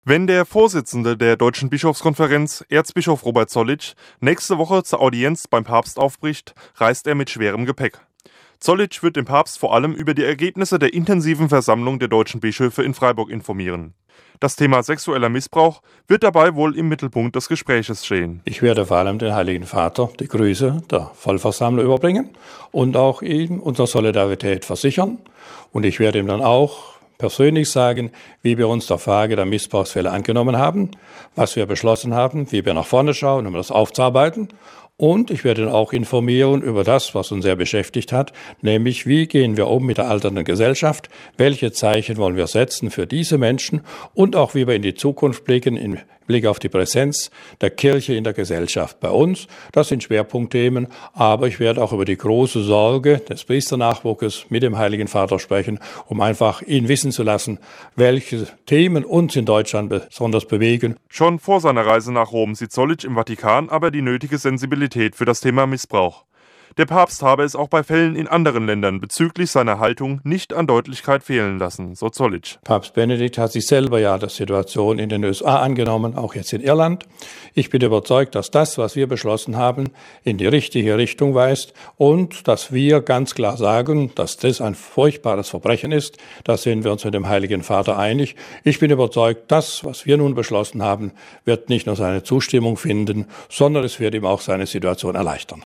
Wenn der Vorsitzende der Deutschen Bischofskonferenz, Erzbischof Robert Zollitsch, nächste Woche zur Audienz beim Papst aufbricht, reist er mit schwerem Gepäck. Zollitsch wird den Papst vor allem über die Ergebnisse der intensiven Versammlung der deutschen Bischöfe in Freiburg informieren. Das Thema sexueller Missbrauch wird dabei wohl im Mittelpunkt des Gespräches stehen. Ich werde vor allem den Heiligen Vater die Grüße der Vollversammlung überbringen und auch ihm unsere Solidarität versichern. Und ich werde ihm dann auch persönlich sagen, wie wir uns der Frage der Missbrauchsfälle angenommen haben, was wir beschlossen haben, wie wir nach vorne schauen, um das aufzuarbeiten. Und ich werde ihn auch informieren über das, was uns sehr beschäftigt hat, nämlich wie gehen wir um mit der alternden Gesellschaft, welche Zeichen wollen wir setzen für diese Menschen und auch wie wir in die Zukunft blicken, im Blick auf die Präsenz der Kirche in der Gesellschaft bei uns. Das sind Schwerpunktthemen, aber ich werde auch über die große Sorge des Priesternachwuchses mit dem Heiligen Vater sprechen, um einfach ihn wissen zu lassen, welche Themen uns in Deutschland besonders bewegen. Schon vor seiner Reise nach Rom sieht Zollitsch im Vatikan aber die nötige Sensibilität für das Thema Missbrauch. Der Papst habe es auch bei Fällen in anderen Ländern bezüglich seiner Haltung nicht an Deutlichkeit fehlen lassen, so Zollitsch. Papst Benedikt hat sich selber ja der Situation in den USA angenommen, auch jetzt in Irland. Ich bin überzeugt, dass das, was wir beschlossen haben, in die richtige Richtung weist und dass wir ganz klar sagen, dass das ein furchtbares Verbrechen ist. Da sind wir uns mit dem Heiligen Vater einig. Ich bin überzeugt, das, was wir nun beschlossen haben, wird nicht nur seine Zustimmung finden, sondern es wird ihm auch seine Situation erleichtern.